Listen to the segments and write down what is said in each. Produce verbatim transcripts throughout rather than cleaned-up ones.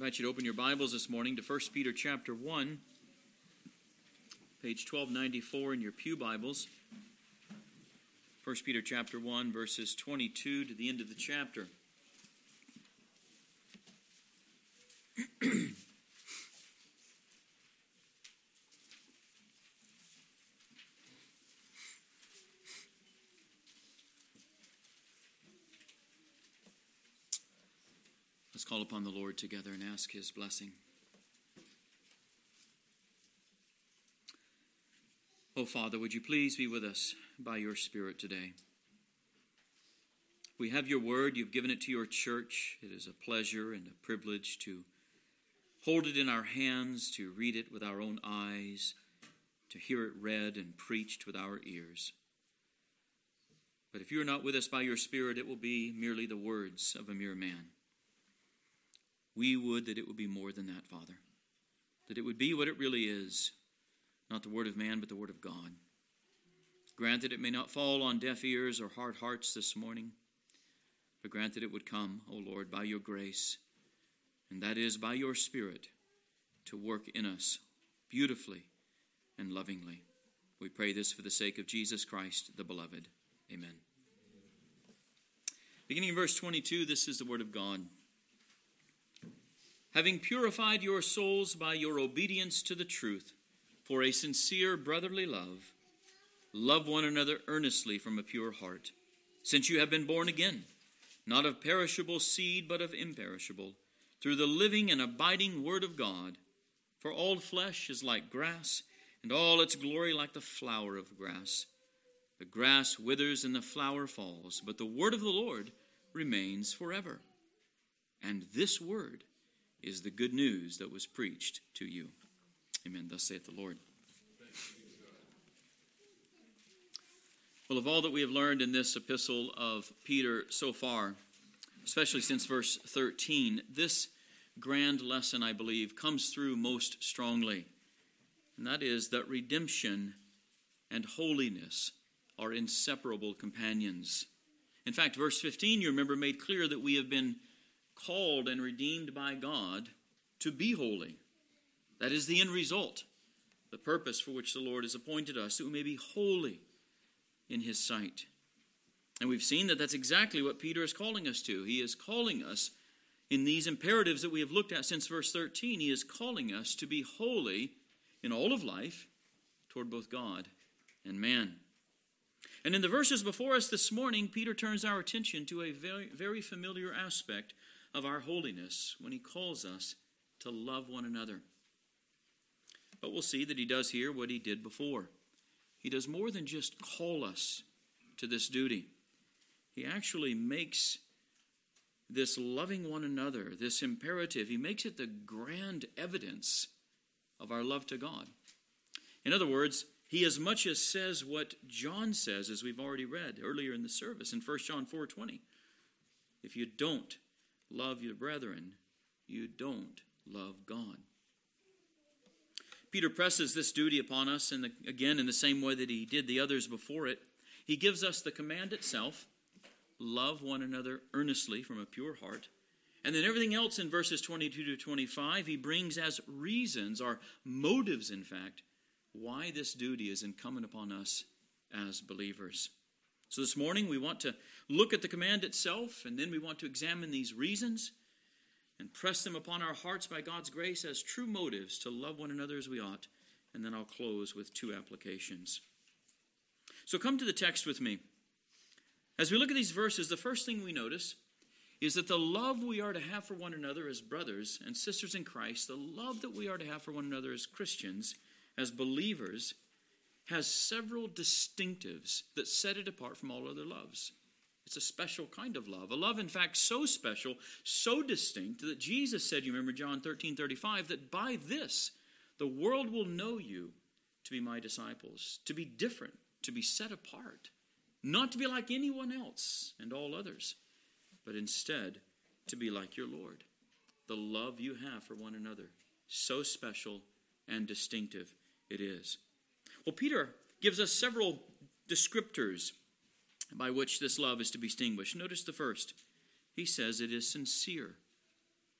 I invite you to open your Bibles this morning to First Peter chapter one, page twelve ninety-four in your pew Bibles. First Peter chapter one, verses twenty-two to the end of the chapter. Let's call upon the Lord together and ask His blessing. Oh, Father, would you please be with us by your Spirit today? We have your word. You've given it to your church. It is a pleasure and a privilege to hold it in our hands, to read it with our own eyes, to hear it read and preached with our ears. But if you are not with us by your Spirit, it will be merely the words of a mere man. We would that it would be more than that, Father. That it would be what it really is. Not the word of man, but the word of God. Grant that it may not fall on deaf ears or hard hearts this morning, but grant that it would come, O Lord, by your grace, and that is by your Spirit, to work in us beautifully and lovingly. We pray this for the sake of Jesus Christ, the beloved. Amen. Beginning in verse twenty-two, this is the word of God. Having purified your souls by your obedience to the truth, for a sincere brotherly love, love one another earnestly from a pure heart, since you have been born again, not of perishable seed, but of imperishable, through the living and abiding word of God. For all flesh is like grass, and all its glory like the flower of grass. The grass withers and the flower falls, but the word of the Lord remains forever. And this word is the good news that was preached to you. Amen. Thus saith the Lord. Well, of all that we have learned in this epistle of Peter so far, especially since verse thirteen, this grand lesson, I believe, comes through most strongly. And that is that redemption and holiness are inseparable companions. In fact, verse fifteen, you remember, made clear that we have been called and redeemed by God to be holy. That is the end result, the purpose for which the Lord has appointed us, that we may be holy in His sight. And we've seen that that's exactly what Peter is calling us to. He is calling us in these imperatives that we have looked at since verse thirteen. He is calling us to be holy in all of life toward both God and man. And in the verses before us this morning, Peter turns our attention to a very, very familiar aspect of our holiness when he calls us to love one another. But we'll see that he does here what he did before. He does more than just call us to this duty. He actually makes this loving one another, this imperative, he makes it the grand evidence of our love to God. In other words, he as much as says what John says, as we've already read earlier in the service in First John four twenty. If you don't love your brethren, you don't love God. Peter presses this duty upon us, and again, in the same way that he did the others before it. He gives us the command itself, love one another earnestly from a pure heart. And then everything else in verses twenty-two to twenty-five, he brings as reasons, or motives, in fact, why this duty is incumbent upon us as believers. So this morning we want to look at the command itself, and then we want to examine these reasons and press them upon our hearts by God's grace as true motives to love one another as we ought. And then I'll close with two applications. So come to the text with me. As we look at these verses, the first thing we notice is that the love we are to have for one another as brothers and sisters in Christ, the love that we are to have for one another as Christians, as believers, has several distinctives that set it apart from all other loves. It's a special kind of love. A love, in fact, so special, so distinct, that Jesus said, you remember John thirteen thirty-five, that by this the world will know you to be my disciples, to be different, to be set apart, not to be like anyone else and all others, but instead to be like your Lord. The love you have for one another, so special and distinctive it is. Well, Peter gives us several descriptors by which this love is to be distinguished. Notice the first. He says it is sincere.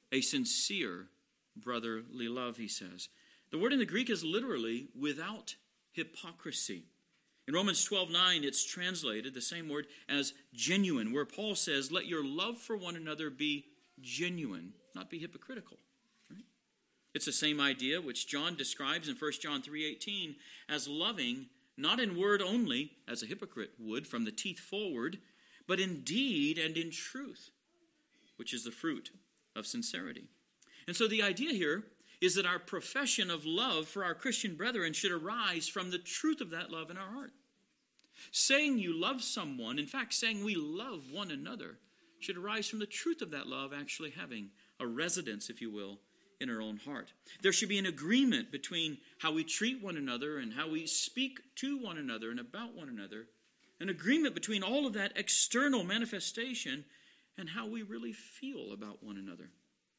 a sincere brotherly love, he says. The word in the Greek is literally without hypocrisy. In Romans twelve nine, it's translated, the same word, as genuine, where Paul says, let your love for one another be genuine, not be hypocritical. Right? It's the same idea which John describes in First John three eighteen as loving, not in word only, as a hypocrite would, from the teeth forward, but in deed and in truth, which is the fruit of sincerity. And so the idea here is that our profession of love for our Christian brethren should arise from the truth of that love in our heart. Saying you love someone, in fact, saying we love one another, should arise from the truth of that love actually having a residence, if you will, in our own heart. There should be an agreement between how we treat one another and how we speak to one another and about one another. An agreement between all of that external manifestation and how we really feel about one another.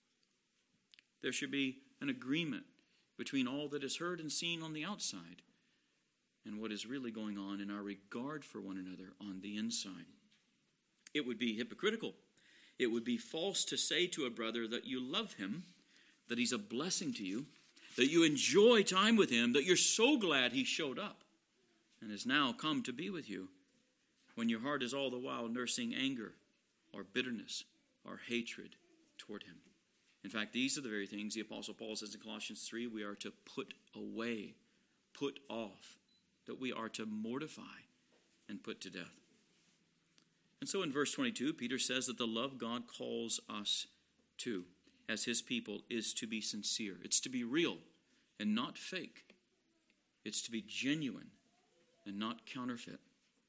There should be an agreement between all that is heard and seen on the outside and what is really going on in our regard for one another on the inside. It would be hypocritical. It would be false to say to a brother that you love him, that he's a blessing to you, that you enjoy time with him, that you're so glad he showed up and has now come to be with you, when your heart is all the while nursing anger or bitterness or hatred toward him. In fact, these are the very things the Apostle Paul says in Colossians three we are to put away, put off, that we are to mortify and put to death. And so in verse twenty-two, Peter says that the love God calls us to as his people is to be sincere. It's to be real and not fake. It's to be genuine and not counterfeit.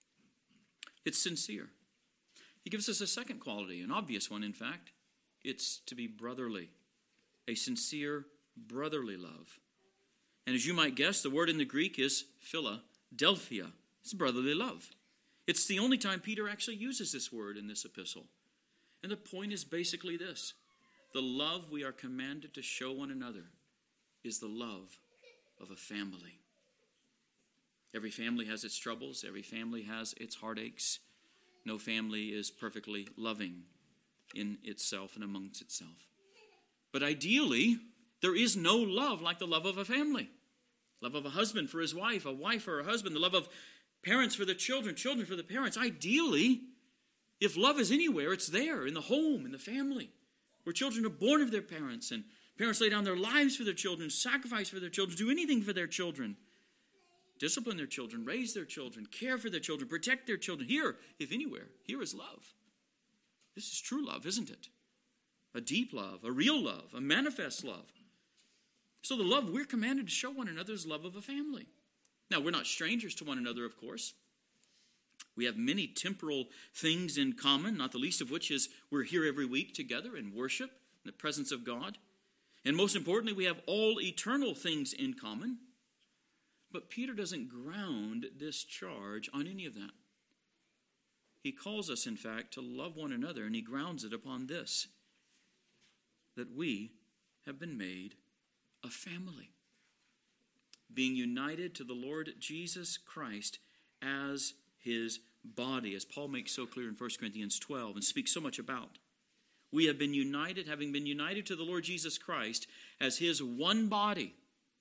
It's sincere. He gives us a second quality, an obvious one, in fact. It's to be brotherly, a sincere brotherly love. And as you might guess, the word in the Greek is Philadelphia. It's brotherly love. It's the only time Peter actually uses this word in this epistle. And the point is basically this. The love we are commanded to show one another is the love of a family. Every family has its troubles. Every family has its heartaches. No family is perfectly loving in itself and amongst itself. But ideally, there is no love like the love of a family. Love of a husband for his wife, a wife for her husband, the love of parents for the children, children for the parents. Ideally, if love is anywhere, it's there, in the home, in the family, where children are born of their parents, and parents lay down their lives for their children, sacrifice for their children, do anything for their children, discipline their children, raise their children, care for their children, protect their children. Here, if anywhere, here is love. This is true love, isn't it? A deep love, a real love, a manifest love. So the love we're commanded to show one another is love of a family. Now, we're not strangers to one another, of course. We have many temporal things in common, not the least of which is we're here every week together in worship, in the presence of God. And most importantly, we have all eternal things in common. But Peter doesn't ground this charge on any of that. He calls us, in fact, to love one another, and he grounds it upon this, that we have been made a family, being united to the Lord Jesus Christ as his body, as Paul makes so clear in First Corinthians twelve and speaks so much about. We have been united, having been united to the Lord Jesus Christ as his one body.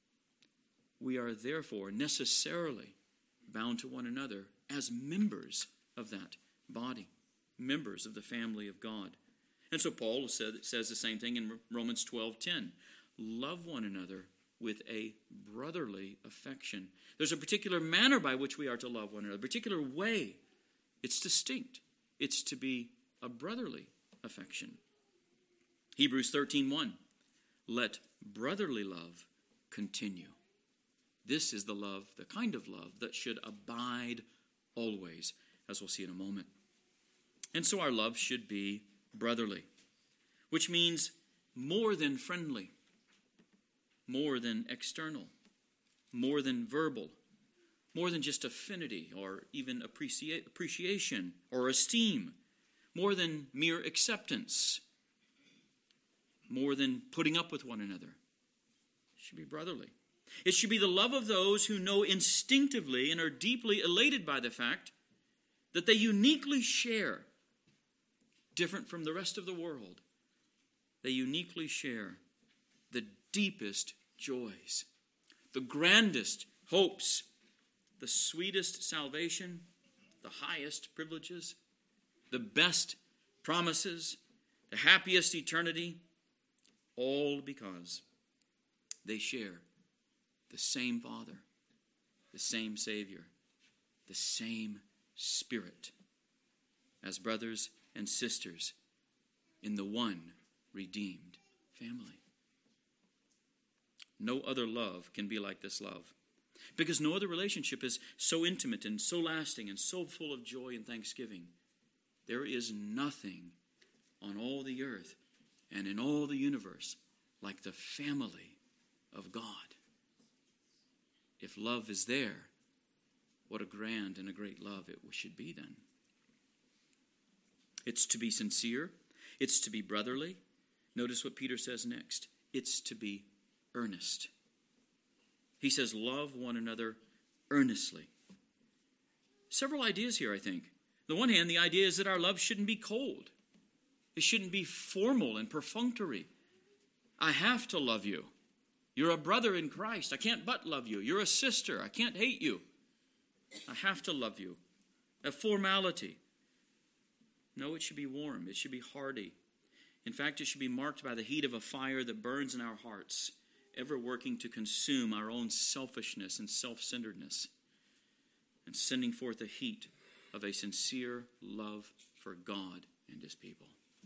We are therefore necessarily bound to one another as members of that body, members of the family of God. And so Paul said, says the same thing in Romans twelve ten. Love one another with a brotherly affection. There's a particular manner by which we are to love one another, a particular way. It's distinct. It's to be a brotherly affection. Hebrews thirteen one. Let brotherly love continue. This is the love, the kind of love that should abide always, as we'll see in a moment. And so our love should be brotherly, which means more than friendly, more than external, more than verbal, more than just affinity or even appreciate, appreciation or esteem, more than mere acceptance, more than putting up with one another. It should be brotherly. It should be the love of those who know instinctively and are deeply elated by the fact that they uniquely share, different from the rest of the world, they uniquely share the deepest joys, the grandest hopes, the sweetest salvation, the highest privileges, the best promises, the happiest eternity, all because they share the same Father, the same Savior, the same Spirit, as brothers and sisters in the one redeemed family. No other love can be like this love, because no other relationship is so intimate and so lasting and so full of joy and thanksgiving. There is nothing on all the earth and in all the universe like the family of God. If love is there, what a grand and a great love it should be then. It's to be sincere. It's to be brotherly. Notice what Peter says next. It's to be earnest. He says, love one another earnestly. Several ideas here, I think. On the one hand, the idea is that our love shouldn't be cold. It shouldn't be formal and perfunctory. I have to love you. You're a brother in Christ. I can't but love you. You're a sister. I can't hate you. I have to love you. A formality. No, it should be warm. It should be hearty. In fact, it should be marked by the heat of a fire that burns in our hearts, ever working to consume our own selfishness and self-centeredness, and sending forth the heat of a sincere love for God and His people.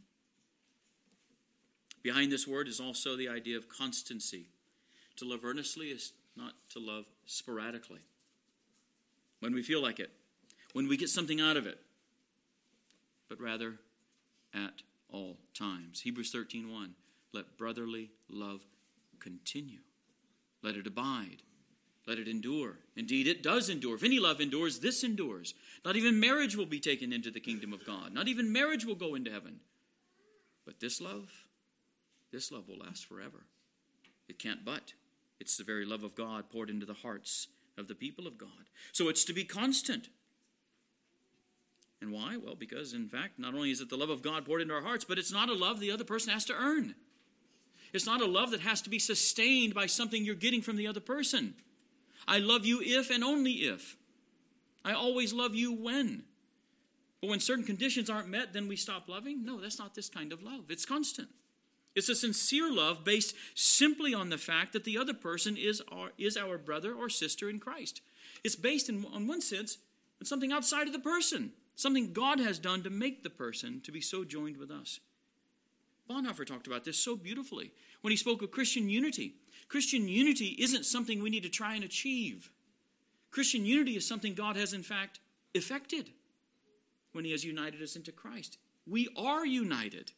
Behind this word is also the idea of constancy. To love earnestly is not to love sporadically. When we feel like it, when we get something out of it, but rather at all times. Hebrews thirteen one, let brotherly love continue. Let it abide. Let it endure. Indeed, it does endure. If any love endures, this endures. Not even marriage will be taken into the kingdom of God. Not even marriage will go into heaven. But this love, this love will last forever. It can't but. It's the very love of God poured into the hearts of the people of God. So it's to be constant. And why? Well, because in fact, not only is it the love of God poured into our hearts, but it's not a love the other person has to earn. It's not a love that has to be sustained by something you're getting from the other person. I love you if and only if. I always love you when. But when certain conditions aren't met, then we stop loving? No, that's not this kind of love. It's constant. It's a sincere love based simply on the fact that the other person is our, is our brother or sister in Christ. It's based, in, on one sense, on something outside of the person. Something God has done to make the person to be so joined with us. Bonhoeffer talked about this so beautifully when he spoke of Christian unity. Christian unity isn't something we need to try and achieve. Christian unity is something God has in fact effected when He has united us into Christ. We are united.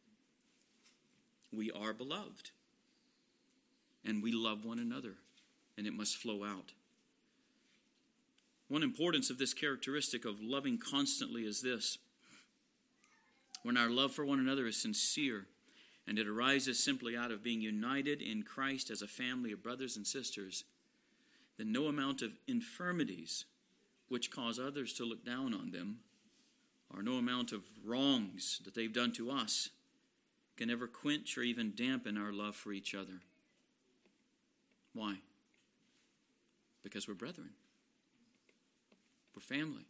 We are beloved. And we love one another. And it must flow out. One importance of this characteristic of loving constantly is this. When our love for one another is sincere, and it arises simply out of being united in Christ as a family of brothers and sisters, then no amount of infirmities which cause others to look down on them, or no amount of wrongs that they've done to us, can ever quench or even dampen our love for each other. Why? Because we're brethren. We're family.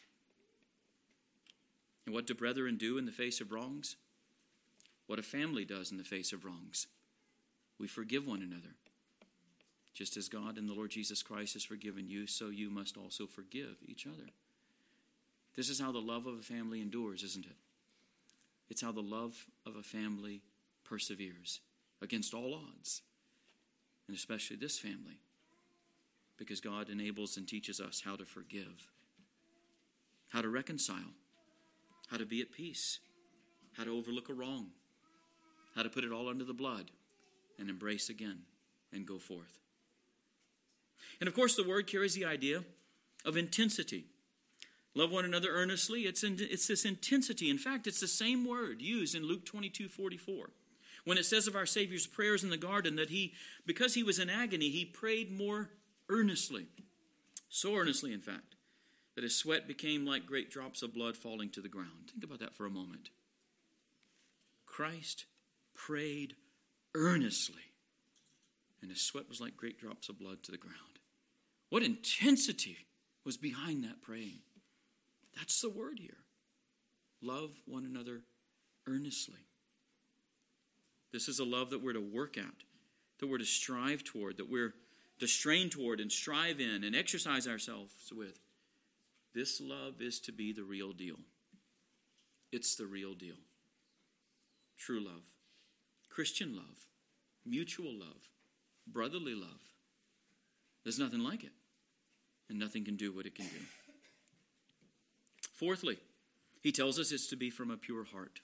And what do brethren do in the face of wrongs? What a family does in the face of wrongs. We forgive one another. Just as God and the Lord Jesus Christ has forgiven you, so you must also forgive each other. This is how the love of a family endures, isn't it? It's how the love of a family perseveres against all odds, and especially this family, because God enables and teaches us how to forgive, how to reconcile, how to be at peace, how to overlook a wrong, how to put it all under the blood and embrace again and go forth. And of course, the word carries the idea of intensity. Love one another earnestly. It's, in, it's this intensity. In fact, it's the same word used in Luke twenty-two forty-four. When it says of our Savior's prayers in the garden that he, because he was in agony, he prayed more earnestly. So earnestly, in fact, that his sweat became like great drops of blood falling to the ground. Think about that for a moment. Christ prayed earnestly, and his sweat was like great drops of blood to the ground. What intensity was behind that praying? That's the word here. Love one another earnestly. This is a love that we're to work at, that we're to strive toward, that we're to strain toward and strive in and exercise ourselves with. This love is to be the real deal. It's the real deal. True love, Christian love, mutual love, brotherly love. There's nothing like it, and nothing can do what it can do. Fourthly, he tells us it's to be from a pure heart.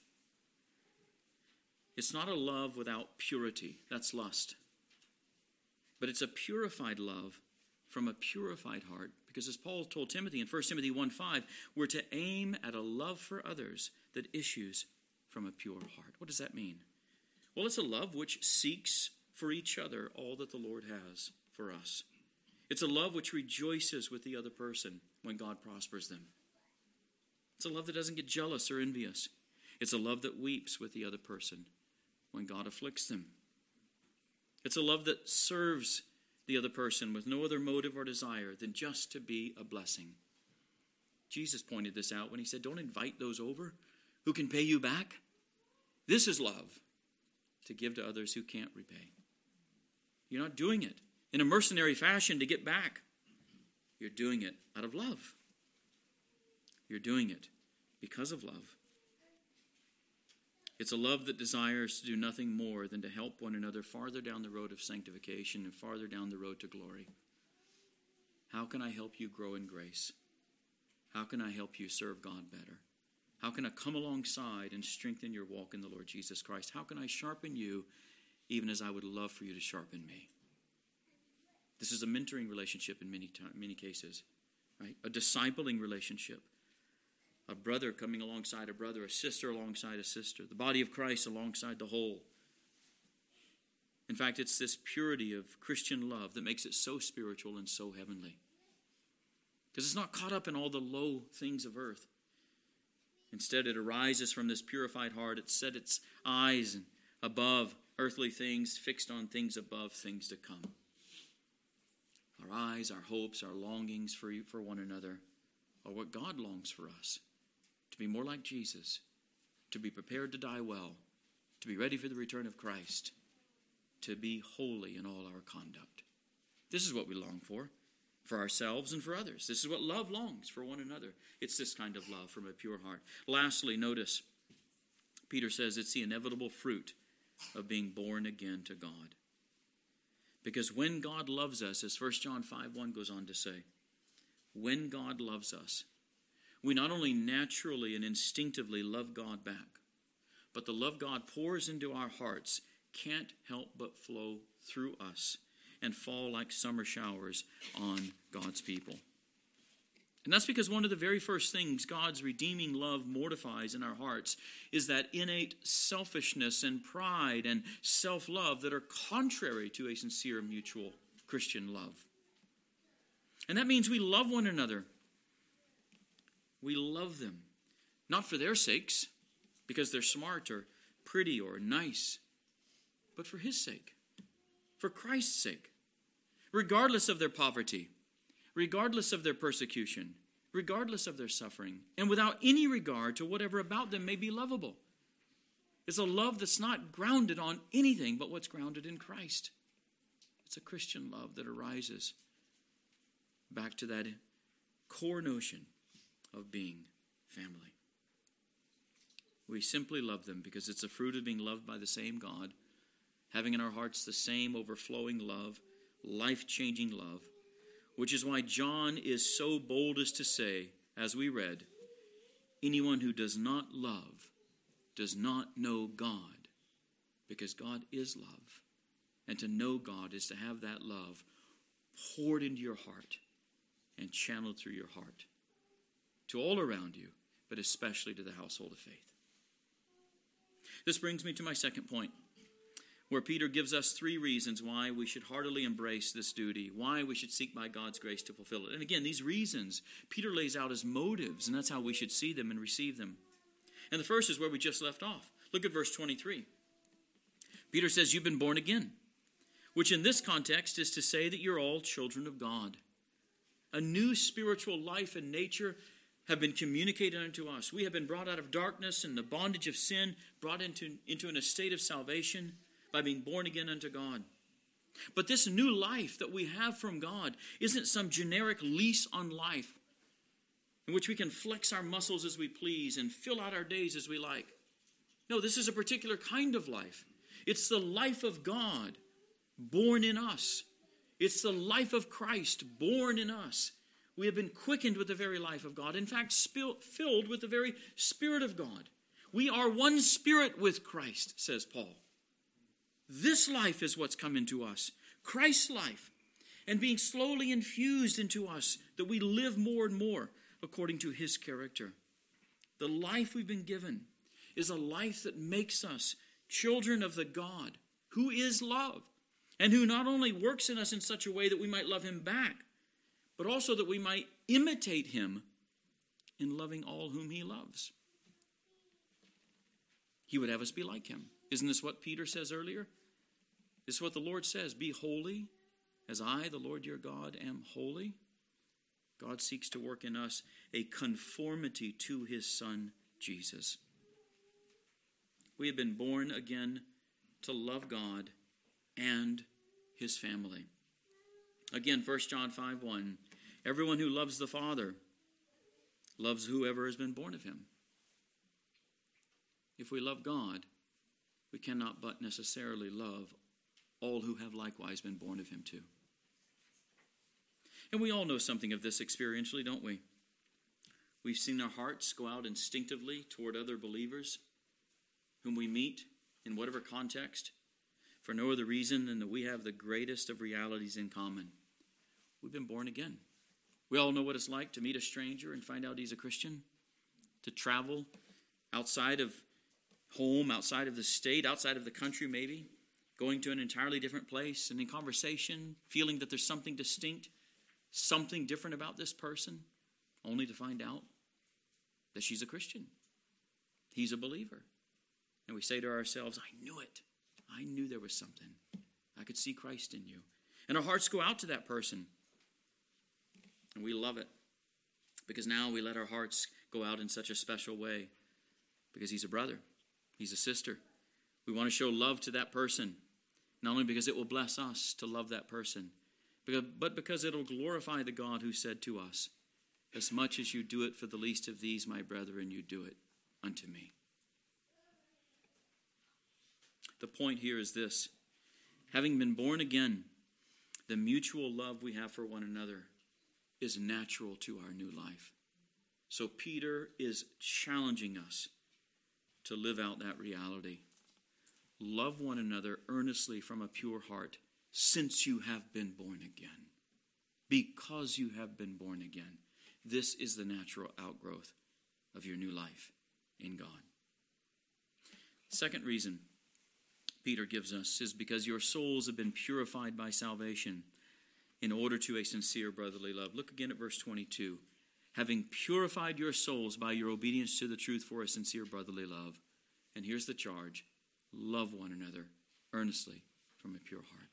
It's not a love without purity. That's lust. But it's a purified love from a purified heart. Because as Paul told Timothy in First Timothy one five, we're to aim at a love for others that issues from a pure heart. What does that mean? Well, it's a love which seeks for each other all that the Lord has for us. It's a love which rejoices with the other person when God prospers them. It's a love that doesn't get jealous or envious. It's a love that weeps with the other person when God afflicts them. It's a love that serves the other person with no other motive or desire than just to be a blessing. Jesus pointed this out when he said, don't invite those over who can pay you back. This is love, to give to others who can't repay. You're not doing it in a mercenary fashion to get back. You're doing it out of love. You're doing it because of love. It's a love that desires to do nothing more than to help one another farther down the road of sanctification and farther down the road to glory. How can I help you grow in grace? How can I help you serve God better? How can I come alongside and strengthen your walk in the Lord Jesus Christ? How can I sharpen you even as I would love for you to sharpen me? This is a mentoring relationship in many time, many cases, right? A discipling relationship. A brother coming alongside a brother, a sister alongside a sister, the body of Christ alongside the whole. In fact, it's this purity of Christian love that makes it so spiritual and so heavenly. Because it's not caught up in all the low things of earth. Instead, it arises from this purified heart. It set its eyes above earthly things, fixed on things above, things to come. Our eyes, our hopes, our longings for, for one another are what God longs for us. To be more like Jesus, to be prepared to die well, to be ready for the return of Christ, to be holy in all our conduct. This is what we long for, for ourselves and for others. This is what love longs for one another. It's this kind of love from a pure heart. Lastly, notice, Peter says it's the inevitable fruit of being born again to God. Because when God loves us, as First John five one goes on to say, when God loves us, we not only naturally and instinctively love God back, but the love God pours into our hearts can't help but flow through us and fall like summer showers on God's people. And that's because one of the very first things God's redeeming love mortifies in our hearts is that innate selfishness and pride and self-love that are contrary to a sincere mutual Christian love. And that means we love one another. We love them, not for their sakes, because they're smart or pretty or nice, but for His sake, for Christ's sake, regardless of their poverty, regardless of their persecution, regardless of their suffering, and without any regard to whatever about them may be lovable. It's a love that's not grounded on anything but what's grounded in Christ. It's a Christian love that arises back to that core notion of being family. We simply love them because it's a fruit of being loved by the same God, having in our hearts the same overflowing love, life-changing love, which is why John is so bold as to say, as we read, anyone who does not love does not know God, because God is love. And to know God is to have that love poured into your heart and channeled through your heart to all around you, but especially to the household of faith. This brings me to my second point, where Peter gives us three reasons why we should heartily embrace this duty, why we should seek by God's grace to fulfill it. And again, these reasons Peter lays out as motives, and that's how we should see them and receive them. And the first is where we just left off. Look at verse twenty-three. Peter says you've been born again, which in this context is to say that you're all children of God. A new spiritual life and nature have been communicated unto us. We have been brought out of darkness and the bondage of sin, brought into, into an estate of salvation by being born again unto God. But this new life that we have from God isn't some generic lease on life in which we can flex our muscles as we please and fill out our days as we like. No, this is a particular kind of life. It's the life of God born in us. It's the life of Christ born in us. We have been quickened with the very life of God. In fact, spill, filled with the very Spirit of God. We are one spirit with Christ, says Paul. This life is what's come into us. Christ's life. And being slowly infused into us that we live more and more according to his character. The life we've been given is a life that makes us children of the God who is love. And who not only works in us in such a way that we might love him back, but also that we might imitate him in loving all whom he loves. He would have us be like him. Isn't this what Peter says earlier? This is what the Lord says, be holy as I, the Lord your God, am holy. God seeks to work in us a conformity to his Son, Jesus. We have been born again to love God and his family. Again, First John five one, everyone who loves the Father loves whoever has been born of him. If we love God, we cannot but necessarily love all who have likewise been born of him too. And we all know something of this experientially, don't we? We've seen our hearts go out instinctively toward other believers whom we meet in whatever context, for no other reason than that we have the greatest of realities in common. We've been born again. We all know what it's like to meet a stranger and find out he's a Christian, to travel outside of home, outside of the state, outside of the country maybe, going to an entirely different place, and in conversation, feeling that there's something distinct, something different about this person, only to find out that she's a Christian. He's a believer. And we say to ourselves, I knew it. I knew there was something. I could see Christ in you. And our hearts go out to that person. And we love it. Because now we let our hearts go out in such a special way. Because he's a brother. He's a sister. We want to show love to that person. Not only because it will bless us to love that person, but because it will glorify the God who said to us, as much as you do it for the least of these, my brethren, you do it unto me. The point here is this. Having been born again, the mutual love we have for one another is natural to our new life. So Peter is challenging us to live out that reality. Love one another earnestly from a pure heart, since you have been born again. Because you have been born again. This is the natural outgrowth of your new life in God. Second reason Peter gives us is because your souls have been purified by salvation in order to a sincere brotherly love. Look again at verse twenty-two. Having purified your souls by your obedience to the truth for a sincere brotherly love. And here's the charge. Love one another earnestly from a pure heart.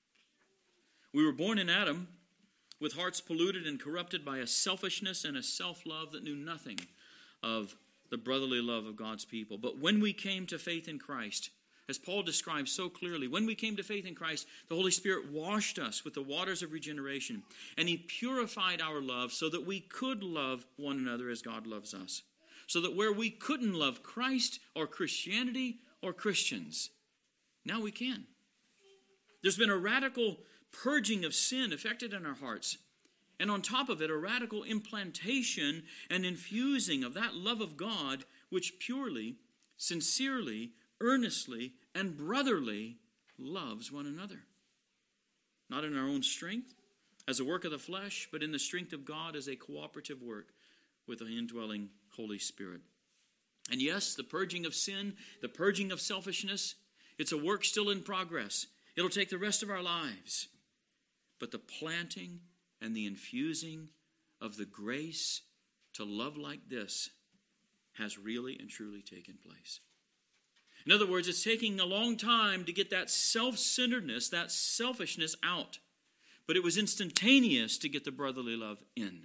We were born in Adam with hearts polluted and corrupted by a selfishness and a self-love that knew nothing of the brotherly love of God's people. But when we came to faith in Christ, as Paul describes so clearly, when we came to faith in Christ, the Holy Spirit washed us with the waters of regeneration, and he purified our love so that we could love one another as God loves us. So that where we couldn't love Christ or Christianity or Christians, now we can. There's been a radical purging of sin effected in our hearts. And on top of it, a radical implantation and infusing of that love of God which purely, sincerely, earnestly, and brotherly loves one another. Not in our own strength, as a work of the flesh, but in the strength of God as a cooperative work with the indwelling Holy Spirit. And yes, the purging of sin, the purging of selfishness, it's a work still in progress. It'll take the rest of our lives. But the planting and the infusing of the grace to love like this has really and truly taken place. In other words, it's taking a long time to get that self-centeredness, that selfishness out. But it was instantaneous to get the brotherly love in.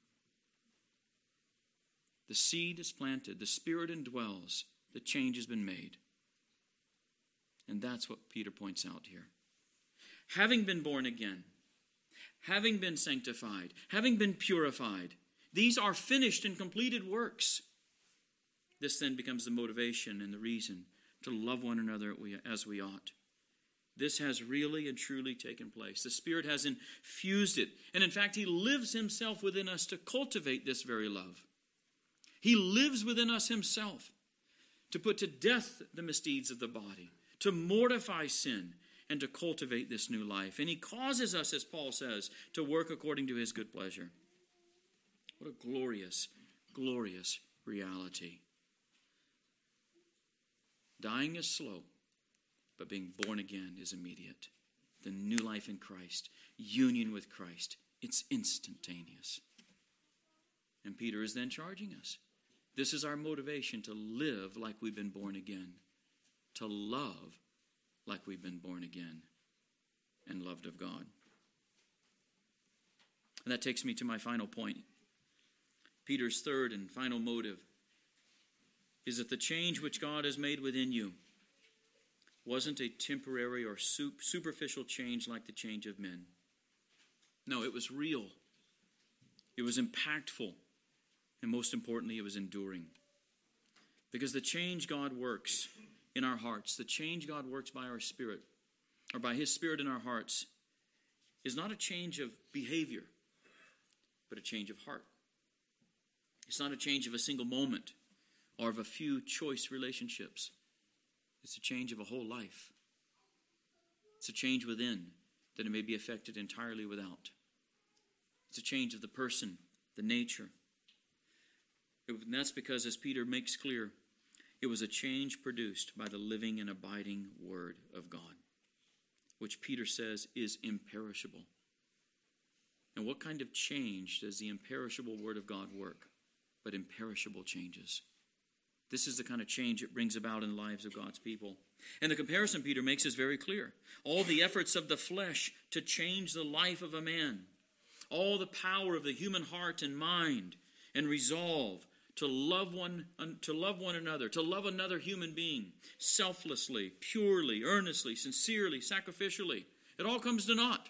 The seed is planted, the Spirit indwells, the change has been made. And that's what Peter points out here. Having been born again, having been sanctified, having been purified, these are finished and completed works. This then becomes the motivation and the reason to love one another as we ought. This has really and truly taken place. The Spirit has infused it. And in fact, He lives Himself within us to cultivate this very love. He lives within us Himself to put to death the misdeeds of the body, to mortify sin, and to cultivate this new life. And He causes us, as Paul says, to work according to His good pleasure. What a glorious, glorious reality. Dying is slow, but being born again is immediate. The new life in Christ, union with Christ, it's instantaneous. And Peter is then charging us. This is our motivation to live like we've been born again, to love like we've been born again and loved of God. And that takes me to my final point. Peter's third and final motive is that the change which God has made within you wasn't a temporary or superficial change like the change of men. No, it was real. It was impactful. And most importantly, it was enduring. Because the change God works in our hearts, the change God works by our Spirit, or by His Spirit in our hearts, is not a change of behavior, but a change of heart. It's not a change of a single moment or of a few choice relationships. It's a change of a whole life. It's a change within that it may be affected entirely without. It's a change of the person, the nature. And that's because, as Peter makes clear, it was a change produced by the living and abiding Word of God, which Peter says is imperishable. And what kind of change does the imperishable Word of God work? But imperishable changes. This is the kind of change it brings about in the lives of God's people. And the comparison Peter makes is very clear. All the efforts of the flesh to change the life of a man, all the power of the human heart and mind and resolve to love one, to love one another, to love another human being, selflessly, purely, earnestly, sincerely, sacrificially. It all comes to naught.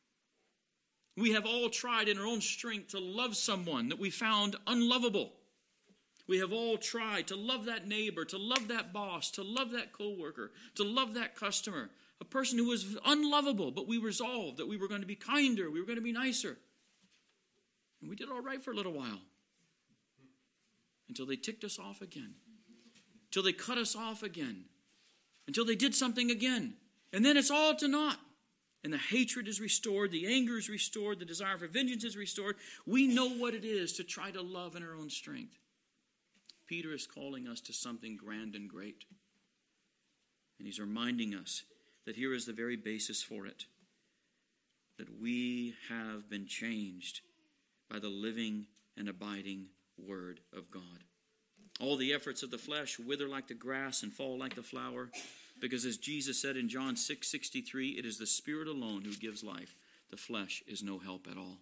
We have all tried in our own strength to love someone that we found unlovable. We have all tried to love that neighbor, to love that boss, to love that coworker, to love that customer, a person who was unlovable, but we resolved that we were going to be kinder, we were going to be nicer. And we did all right for a little while. Until they ticked us off again. Until they cut us off again. Until they did something again. And then it's all to naught. And the hatred is restored, the anger is restored, the desire for vengeance is restored. We know what it is to try to love in our own strength. Peter is calling us to something grand and great. And he's reminding us that here is the very basis for it. That we have been changed by the living and abiding Word of God. All the efforts of the flesh wither like the grass and fall like the flower, because as Jesus said in John six sixty-three, it is the Spirit alone who gives life. The flesh is no help at all.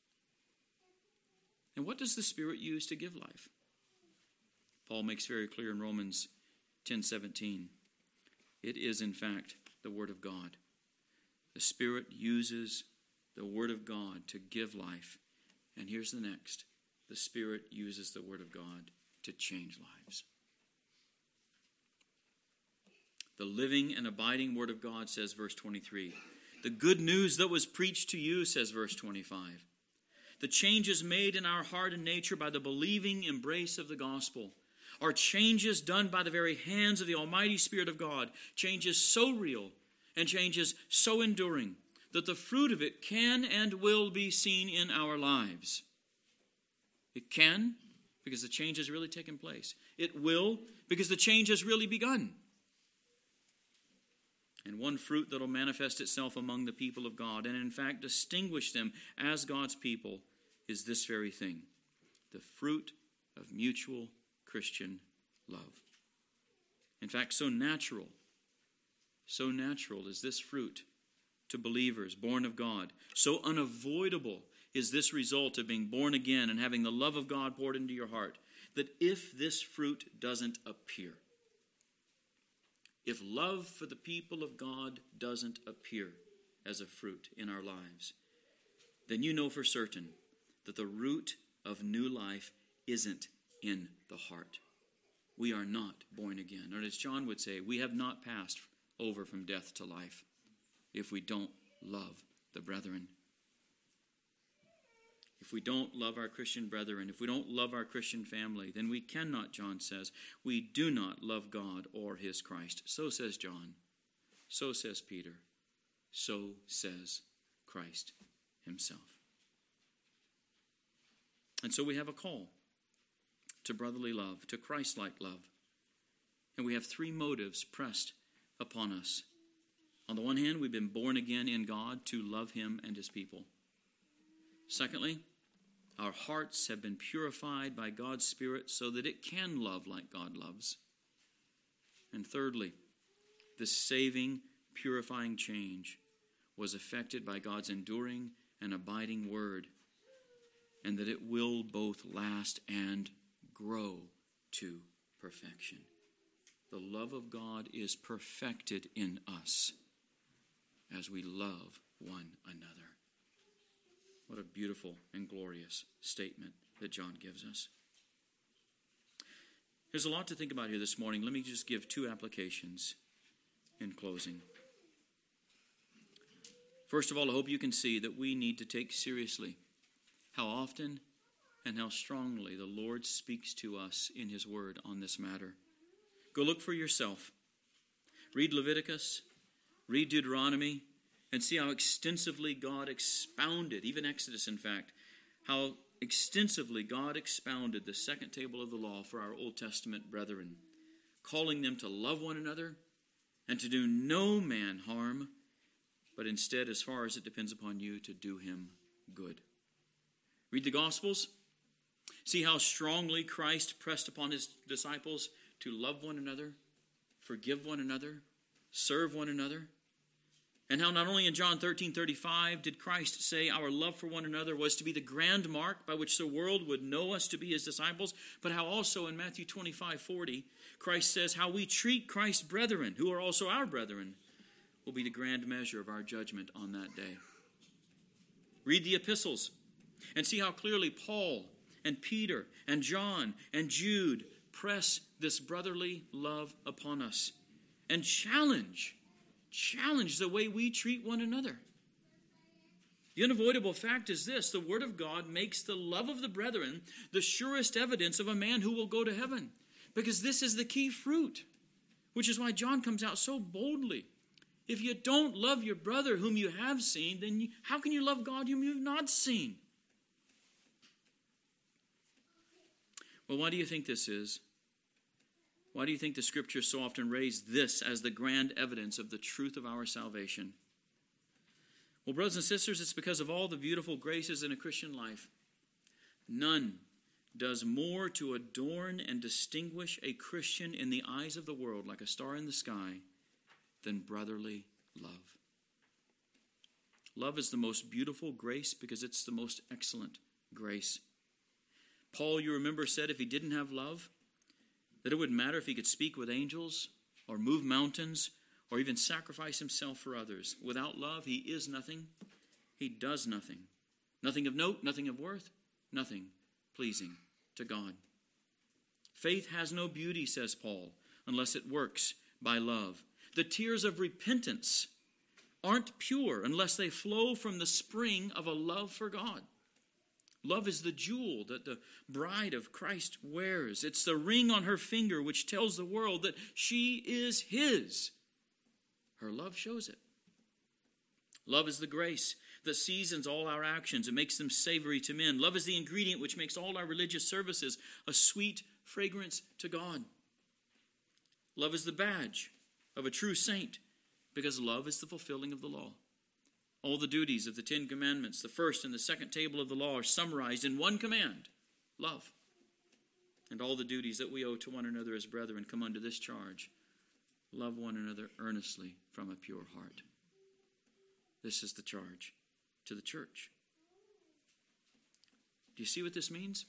And what does the Spirit use to give life? Paul makes very clear in Romans ten seventeen. It is, in fact, the Word of God. The Spirit uses the Word of God to give life. And here's the next. The Spirit uses the Word of God to change lives. The living and abiding Word of God, says verse twenty-three. The good news that was preached to you, says verse twenty-five. The changes made in our heart and nature by the believing embrace of the gospel are changes done by the very hands of the Almighty Spirit of God. Changes so real and changes so enduring that the fruit of it can and will be seen in our lives. It can, because the change has really taken place. It will, because the change has really begun. And one fruit that will manifest itself among the people of God, and in fact distinguish them as God's people, is this very thing. The fruit of mutual Christian love. In fact, so natural, so natural is this fruit to believers born of God. So unavoidable is this result of being born again and having the love of God poured into your heart, that if this fruit doesn't appear, if love for the people of God doesn't appear as a fruit in our lives, then you know for certain that the root of new life isn't in the heart. We are not born again. Or as John would say, we have not passed over from death to life if we don't love the brethren. If we don't love our Christian brethren, if we don't love our Christian family, then we cannot, John says, we do not love God or his Christ. So says John. So says Peter. So says Christ himself. And so we have a call to brotherly love, to Christ-like love. And we have three motives pressed upon us. On the one hand, we've been born again in God to love him and his people. Secondly, our hearts have been purified by God's Spirit so that it can love like God loves. And thirdly, this saving, purifying change was effected by God's enduring and abiding word, and that it will both last and grow to perfection. The love of God is perfected in us as we love one another. What a beautiful and glorious statement that John gives us. There's a lot to think about here this morning. Let me just give two applications in closing. First of all, I hope you can see that we need to take seriously how often and how strongly the Lord speaks to us in his word on this matter. Go look for yourself. Read Leviticus, read Deuteronomy, and see how extensively God expounded, even Exodus in fact, how extensively God expounded the second table of the law for our Old Testament brethren, calling them to love one another and to do no man harm, but instead, as far as it depends upon you, to do him good. Read the Gospels. See how strongly Christ pressed upon his disciples to love one another, forgive one another, serve one another. And how not only in John thirteen thirty-five did Christ say our love for one another was to be the grand mark by which the world would know us to be his disciples, but how also in Matthew twenty-five forty, Christ says how we treat Christ's brethren, who are also our brethren, will be the grand measure of our judgment on that day. Read the epistles and see how clearly Paul and Peter and John and Jude press this brotherly love upon us and challenge Challenge the way we treat one another. The unavoidable fact is this: the Word of God makes the love of the brethren the surest evidence of a man who will go to heaven. Because this is the key fruit, which is why John comes out so boldly. If you don't love your brother whom you have seen, then you, how can you love God whom you have not seen? Well, why do you think this is? Why do you think the Scriptures so often raise this as the grand evidence of the truth of our salvation? Well, brothers and sisters, it's because of all the beautiful graces in a Christian life. None does more to adorn and distinguish a Christian in the eyes of the world like a star in the sky than brotherly love. Love is the most beautiful grace because it's the most excellent grace. Paul, you remember, said if he didn't have love, that it wouldn't matter if he could speak with angels or move mountains or even sacrifice himself for others. Without love, he is nothing. He does nothing. Nothing of note, nothing of worth, nothing pleasing to God. Faith has no beauty, says Paul, unless it works by love. The tears of repentance aren't pure unless they flow from the spring of a love for God. Love is the jewel that the bride of Christ wears. It's the ring on her finger which tells the world that she is his. Her love shows it. Love is the grace that seasons all our actions and makes them savory to men. Love is the ingredient which makes all our religious services a sweet fragrance to God. Love is the badge of a true saint because love is the fulfilling of the law. All the duties of the Ten Commandments, the first and the second table of the law, are summarized in one command: love. And all the duties that we owe to one another as brethren come under this charge: love one another earnestly from a pure heart. This is the charge to the church. Do you see what this means?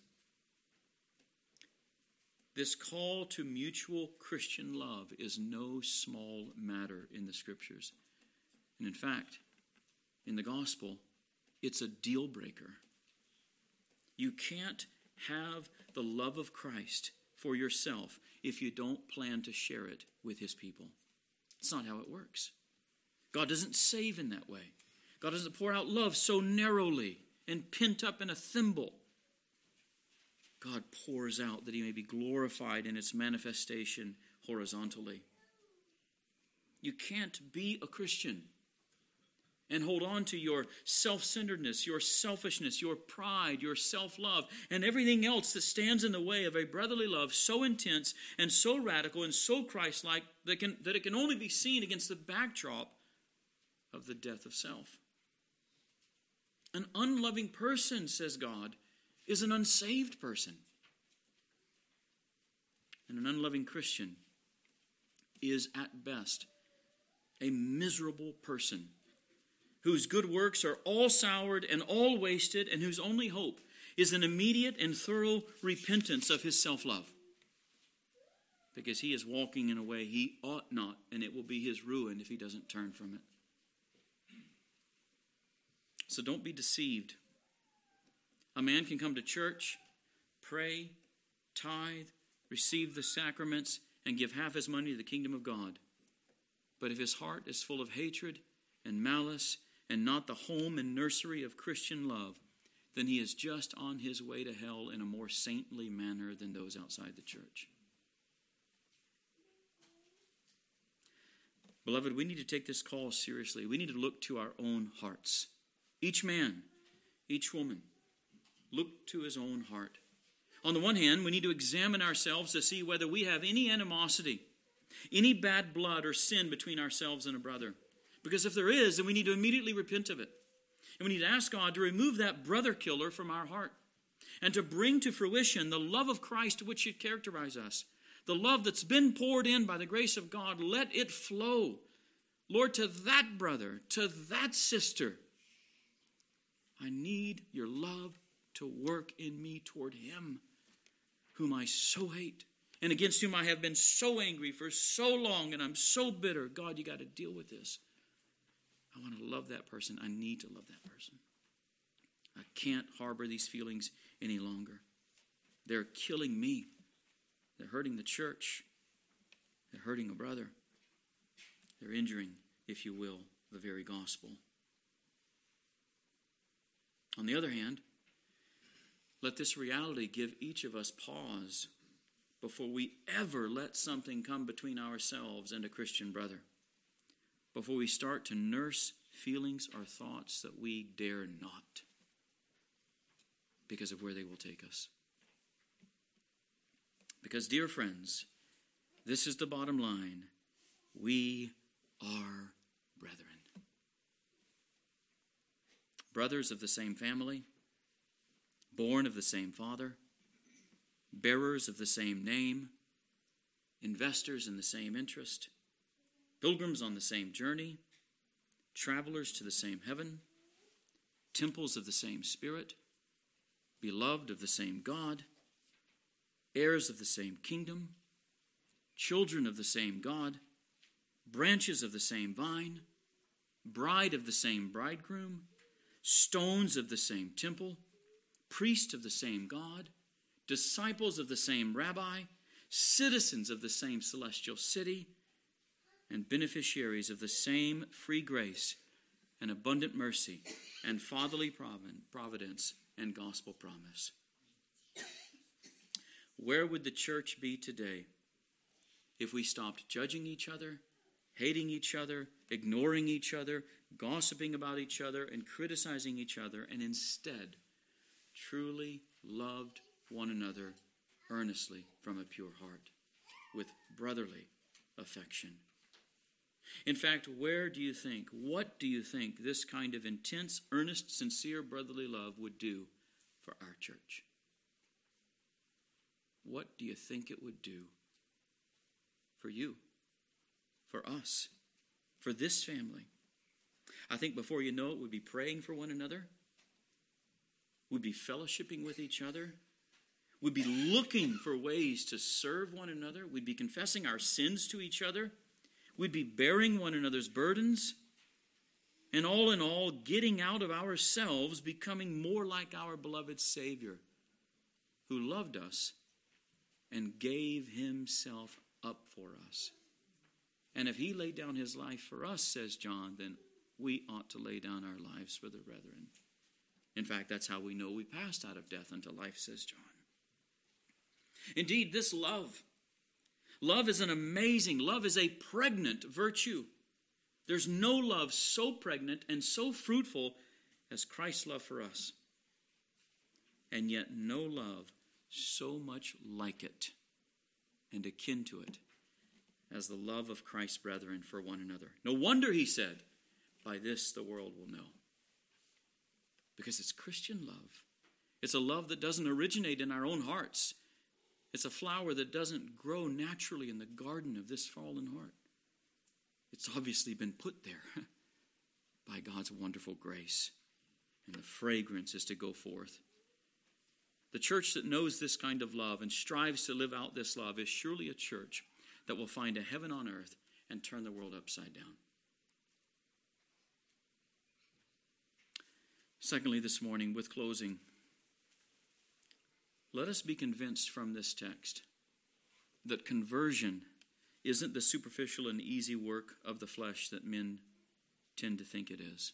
This call to mutual Christian love is no small matter in the Scriptures. And in fact, in the gospel, it's a deal breaker. You can't have the love of Christ for yourself if you don't plan to share it with his people. It's not how it works. God doesn't save in that way. God doesn't pour out love so narrowly and pent up in a thimble. God pours out that he may be glorified in its manifestation horizontally. You can't be a Christian and hold on to your self-centeredness, your selfishness, your pride, your self-love, and everything else that stands in the way of a brotherly love so intense and so radical and so Christ-like that, can, that it can only be seen against the backdrop of the death of self. An unloving person, says God, is an unsaved person. And an unloving Christian is at best a miserable person whose good works are all soured and all wasted, and whose only hope is an immediate and thorough repentance of his self-love. Because he is walking in a way he ought not, and it will be his ruin if he doesn't turn from it. So don't be deceived. A man can come to church, pray, tithe, receive the sacraments, and give half his money to the kingdom of God. But if his heart is full of hatred and malice, and not the home and nursery of Christian love, then he is just on his way to hell in a more saintly manner than those outside the church. Beloved, we need to take this call seriously. We need to look to our own hearts. Each man, each woman, look to his own heart. On the one hand, we need to examine ourselves to see whether we have any animosity, any bad blood or sin between ourselves and a brother. Because if there is, then we need to immediately repent of it. And we need to ask God to remove that brother killer from our heart and to bring to fruition the love of Christ which should characterize us. The love that's been poured in by the grace of God, let it flow. Lord, to that brother, to that sister, I need your love to work in me toward him whom I so hate and against whom I have been so angry for so long, and I'm so bitter. God, you got to deal with this. I want to love that person. I need to love that person. I can't harbor these feelings any longer. They're killing me. They're hurting the church. They're hurting a brother. They're injuring, if you will, the very gospel. On the other hand, let this reality give each of us pause before we ever let something come between ourselves and a Christian brother. Before we start to nurse feelings or thoughts that we dare not because of where they will take us. Because, dear friends, this is the bottom line. We are brethren. Brothers of the same family, born of the same father, bearers of the same name, investors in the same interest, pilgrims on the same journey, travelers to the same heaven, temples of the same Spirit, beloved of the same God, heirs of the same kingdom, children of the same God, branches of the same vine, bride of the same bridegroom, stones of the same temple, priest of the same God, disciples of the same rabbi, citizens of the same celestial city, and beneficiaries of the same free grace and abundant mercy and fatherly providence and gospel promise. Where would the church be today if we stopped judging each other, hating each other, ignoring each other, gossiping about each other, and criticizing each other, and instead truly loved one another earnestly from a pure heart with brotherly affection? In fact, where do you think, what do you think this kind of intense, earnest, sincere brotherly love would do for our church? What do you think it would do for you? for us, for this family. I think before you know it, we'd be praying for one another. We'd be fellowshipping with each other. We'd be looking for ways to serve one another. We'd be confessing our sins to each other. We'd be bearing one another's burdens. And all in all, getting out of ourselves, becoming more like our beloved Savior, who loved us and gave himself up for us. And if he laid down his life for us, says John, then we ought to lay down our lives for the brethren. In fact, that's how we know we passed out of death unto life, says John. Indeed, this love, love is an amazing, love is a pregnant virtue. There's no love so pregnant and so fruitful as Christ's love for us. And yet no love so much like it and akin to it as the love of Christ's brethren for one another. No wonder he said, by this the world will know. Because it's Christian love. It's a love that doesn't originate in our own hearts. It's a flower that doesn't grow naturally in the garden of this fallen heart. It's obviously been put there by God's wonderful grace. And the fragrance is to go forth. The church that knows this kind of love and strives to live out this love is surely a church that will find a heaven on earth and turn the world upside down. Secondly, this morning, with closing, let us be convinced from this text that conversion isn't the superficial and easy work of the flesh that men tend to think it is.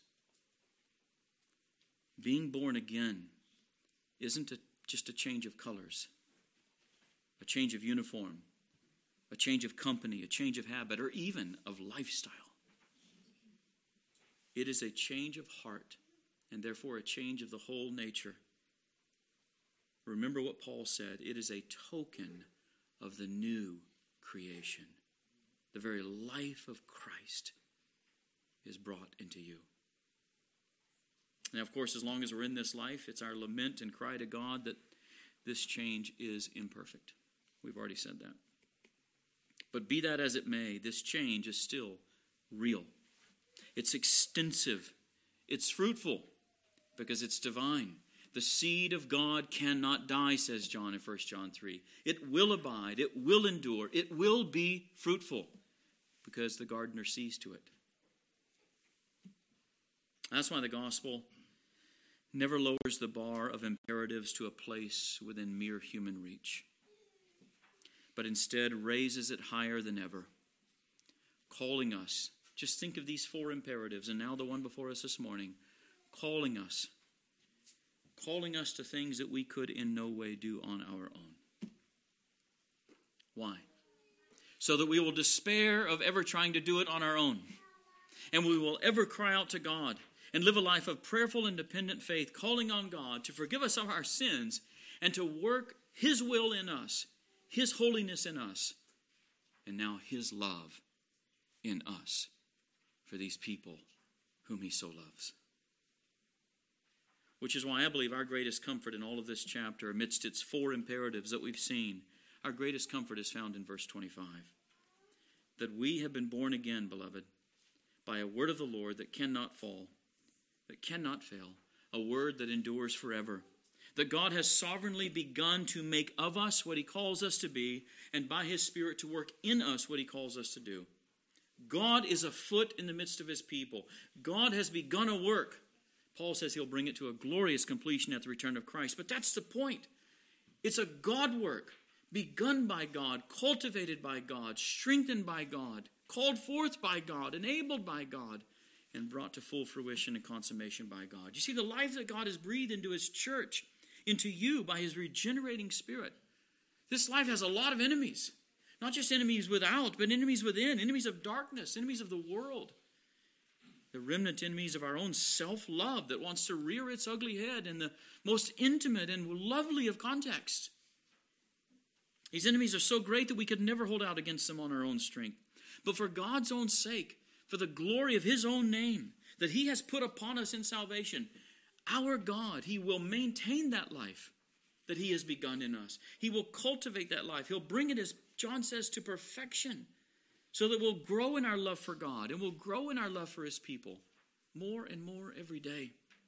Being born again isn't a, just a change of colors, a change of uniform, a change of company, a change of habit, or even of lifestyle. It is a change of heart, and therefore a change of the whole nature. Remember what Paul said, it is a token of the new creation. The very life of Christ is brought into you. Now, of course, as long as we're in this life, it's our lament and cry to God that this change is imperfect. We've already said that. But be that as it may, this change is still real. It's extensive. It's fruitful because it's divine. The seed of God cannot die, says John in First John three. It will abide. It will endure. It will be fruitful because the gardener sees to it. That's why the gospel never lowers the bar of imperatives to a place within mere human reach, but instead raises it higher than ever, calling us. Just think of these four imperatives, and now the one before us this morning, calling us, calling us to things that we could in no way do on our own. Why? So that we will despair of ever trying to do it on our own, and we will ever cry out to God and live a life of prayerful and dependent faith, calling on God to forgive us of our sins and to work His will in us, His holiness in us, and now His love in us for these people whom He so loves. Which is why I believe our greatest comfort in all of this chapter, amidst its four imperatives that we've seen, our greatest comfort is found in verse twenty-five. That we have been born again, beloved, by a word of the Lord that cannot fall, that cannot fail, a word that endures forever. That God has sovereignly begun to make of us what He calls us to be, and by His Spirit to work in us what He calls us to do. God is afoot in the midst of His people. God has begun a work. Paul says He'll bring it to a glorious completion at the return of Christ. But that's the point. It's a God work, begun by God, cultivated by God, strengthened by God, called forth by God, enabled by God, and brought to full fruition and consummation by God. You see, the life that God has breathed into His church, into you by His regenerating Spirit. This life has a lot of enemies. Not just enemies without, but enemies within, enemies of darkness, enemies of the world. The remnant enemies of our own self-love that wants to rear its ugly head in the most intimate and lovely of contexts. These enemies are so great that we could never hold out against them on our own strength. But for God's own sake, for the glory of His own name that He has put upon us in salvation, our God, He will maintain that life that He has begun in us. He will cultivate that life. He'll bring it, as John says, to perfection so that we'll grow in our love for God and we'll grow in our love for his people more and more every day.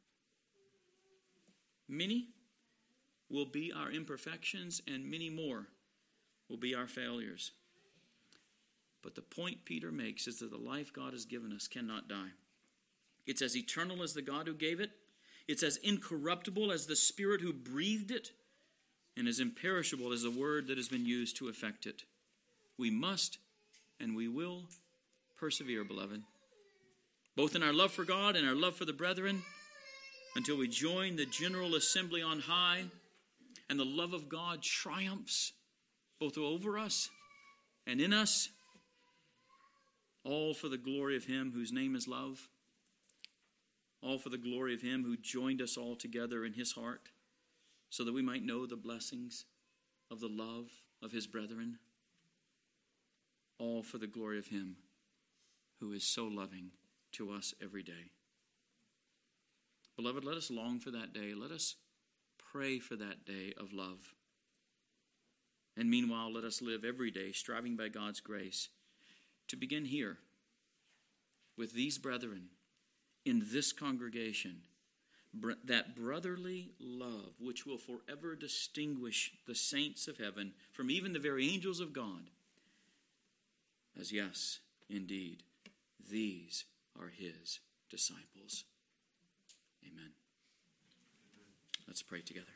Many will be our imperfections, and many more will be our failures. But the point Peter makes is that the life God has given us cannot die. It's as eternal as the God who gave it. It's as incorruptible as the Spirit who breathed it, and as imperishable as the word that has been used to effect it. We must and we will persevere, beloved, both in our love for God and our love for the brethren, until we join the general assembly on high and the love of God triumphs both over us and in us, all for the glory of him whose name is love, all for the glory of him who joined us all together in his heart, so that we might know the blessings of the love of his brethren, all for the glory of him who is so loving to us every day. Beloved, let us long for that day. Let us pray for that day of love. And meanwhile, let us live every day striving by God's grace to begin here with these brethren in this congregation, that brotherly love which will forever distinguish the saints of heaven from even the very angels of God, as yes, indeed, these are his disciples. Amen. Let's pray together.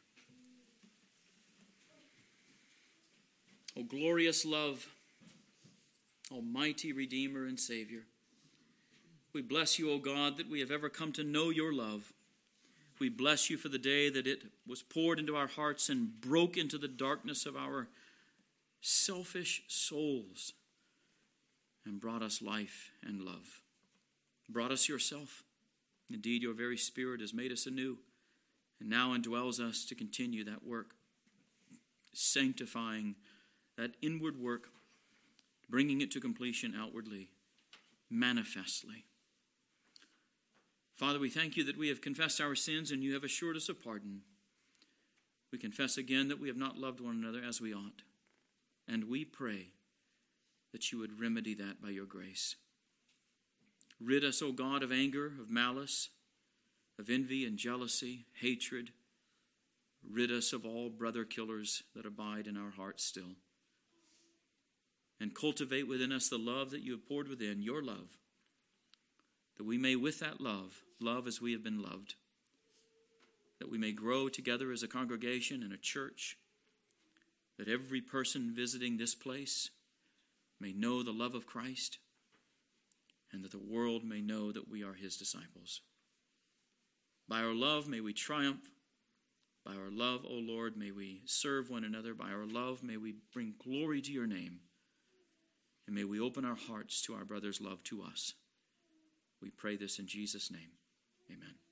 O glorious love, almighty Redeemer and Savior, we bless you, O God, that we have ever come to know your love. We bless you for the day that it was poured into our hearts and broke into the darkness of our selfish souls and brought us life and love. Brought us yourself. Indeed, your very Spirit has made us anew and now indwells us to continue that work, sanctifying that inward work, bringing it to completion outwardly, manifestly. Father, we thank you that we have confessed our sins and you have assured us of pardon. We confess again that we have not loved one another as we ought, and we pray that you would remedy that by your grace. Rid us, O God, of anger, of malice, of envy and jealousy, hatred. Rid us of all brother killers that abide in our hearts still. And cultivate within us the love that you have poured within, your love, that we may with that love, love as we have been loved, that we may grow together as a congregation and a church, that every person visiting this place may know the love of Christ, and that the world may know that we are his disciples. By our love may we triumph. By our love, O Lord, may we serve one another. By our love may we bring glory to your name. And may we open our hearts to our brother's love to us. We pray this in Jesus' name. Amen.